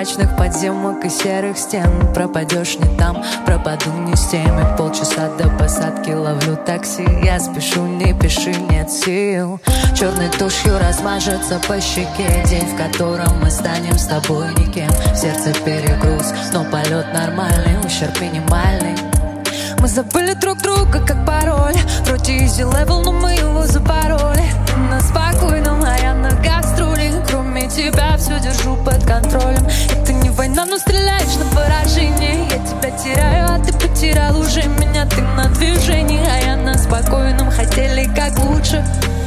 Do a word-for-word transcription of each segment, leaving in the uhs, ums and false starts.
ночных подземок и серых стен. Пропадешь не там, пропаду не с теми. Полчаса до посадки ловлю такси. Я спешу, не пиши, нет сил. Черной тушью размажется по щеке день, в котором мы станем с тобой никем. В сердце перегруз, но полет нормальный, ущерб минимальный. Мы забыли друг друга как пароль. Вроде easy level, но мы его запороли. На спокойном, а я на гастроли. Кроме тебя все держу под контролем. Это не война, но стреляешь на поражение. Я тебя теряю, а ты потерял уже меня. Ты на движении, а я на спокойном. Хотели как лучше.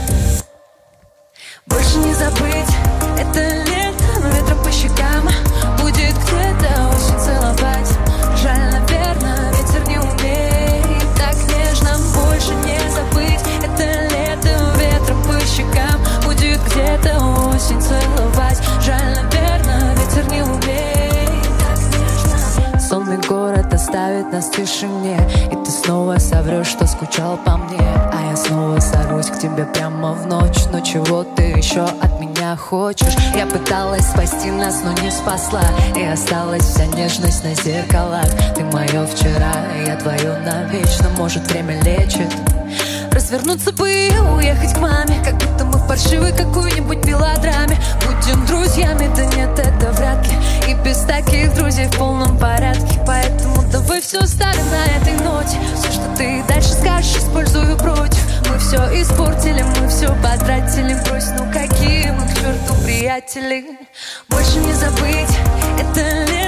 Больше не забыть это лето, ветром по щекам. Будет где-то осень целовать. Жаль, наверное, ветер не умеет так нежно. Больше не забыть это лето, ветром по щекам. Будет где-то осень целовать. Жаль, наверное, ветер не умеет так нежно. Сонный город оставит нас в тишине, и ты снова соврешь, что скучал по мне. А я снова сорвусь к тебе прямо в ночь. Но чего ты еще от меня хочешь? Я пыталась спасти нас, но не спасла. И осталась вся нежность на зеркалах. Ты мое вчера, я твое навечно. Может, время лечит. Развернуться бы и уехать к маме, как будто мы в паршивой какой-нибудь мелодраме. Будем друзьями, да нет, это вряд ли. И без таких друзей в полном порядке. Поэтому давай все ставим на этой ноте. Все, что ты дальше скажешь, использую против. Мы все испортили, мы все потратили. Брось, ну какие мы к черту приятели. Больше не забыть это лето.